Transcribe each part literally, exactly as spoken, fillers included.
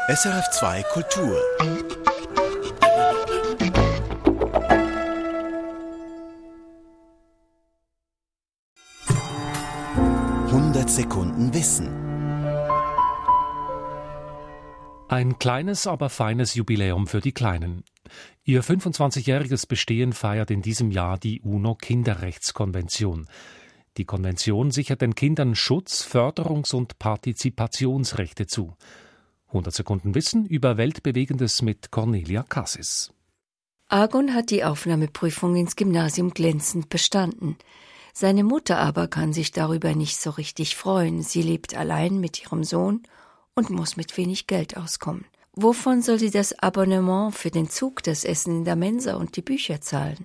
S R F zwei Kultur. hundert Sekunden Wissen. Ein kleines, aber feines Jubiläum für die Kleinen. Ihr fünfundzwanzigjähriges Bestehen feiert in diesem Jahr die UNO-Kinderrechtskonvention. Die Konvention sichert den Kindern Schutz-, Förderungs- und Partizipationsrechte zu. hundert Sekunden Wissen über Weltbewegendes mit Cornelia Cassis. Agon hat die Aufnahmeprüfung ins Gymnasium glänzend bestanden. Seine Mutter aber kann sich darüber nicht so richtig freuen. Sie lebt allein mit ihrem Sohn und muss mit wenig Geld auskommen. Wovon soll sie das Abonnement für den Zug, das Essen in der Mensa und die Bücher zahlen?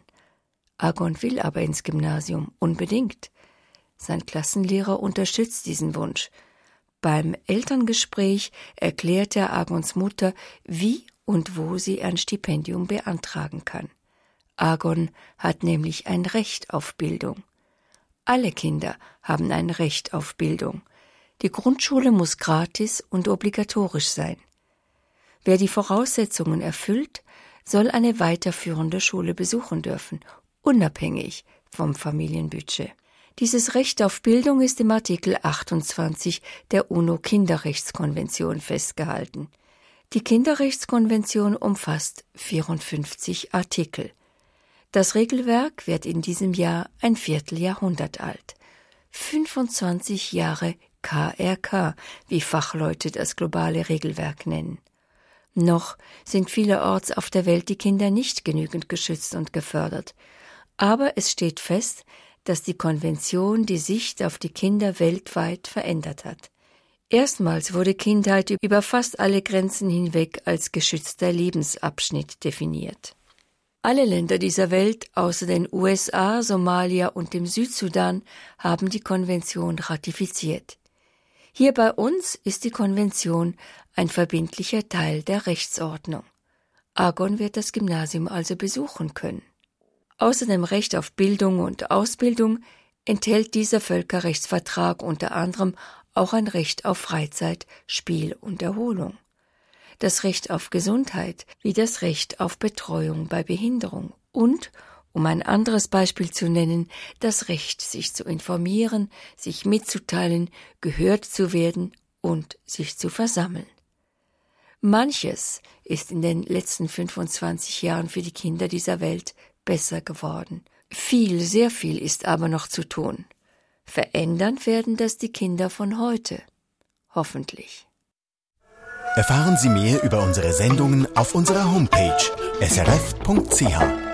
Agon will aber ins Gymnasium, unbedingt. Sein Klassenlehrer unterstützt diesen Wunsch. Beim Elterngespräch erklärt er Agons Mutter, wie und wo sie ein Stipendium beantragen kann. Agon hat nämlich ein Recht auf Bildung. Alle Kinder haben ein Recht auf Bildung. Die Grundschule muss gratis und obligatorisch sein. Wer die Voraussetzungen erfüllt, soll eine weiterführende Schule besuchen dürfen, unabhängig vom Familienbudget. Dieses Recht auf Bildung ist im Artikel achtundzwanzig der UNO-Kinderrechtskonvention festgehalten. Die Kinderrechtskonvention umfasst vierundfünfzig Artikel. Das Regelwerk wird in diesem Jahr ein Vierteljahrhundert alt. fünfundzwanzig Jahre K R K, wie Fachleute das globale Regelwerk nennen. Noch sind vielerorts auf der Welt die Kinder nicht genügend geschützt und gefördert. Aber es steht fest, dass die Konvention die Sicht auf die Kinder weltweit verändert hat. Erstmals wurde Kindheit über fast alle Grenzen hinweg als geschützter Lebensabschnitt definiert. Alle Länder dieser Welt, außer den U S A, Somalia und dem Südsudan, haben die Konvention ratifiziert. Hier bei uns ist die Konvention ein verbindlicher Teil der Rechtsordnung. Agon wird das Gymnasium also besuchen können. Außer dem Recht auf Bildung und Ausbildung enthält dieser Völkerrechtsvertrag unter anderem auch ein Recht auf Freizeit, Spiel und Erholung. Das Recht auf Gesundheit, wie das Recht auf Betreuung bei Behinderung und, um ein anderes Beispiel zu nennen, das Recht, sich zu informieren, sich mitzuteilen, gehört zu werden und sich zu versammeln. Manches ist in den letzten fünfundzwanzig Jahren für die Kinder dieser Welt besser geworden. Viel, sehr viel ist aber noch zu tun. Verändern werden das die Kinder von heute. Hoffentlich. Erfahren Sie mehr über unsere Sendungen auf unserer Homepage s r f punkt c h.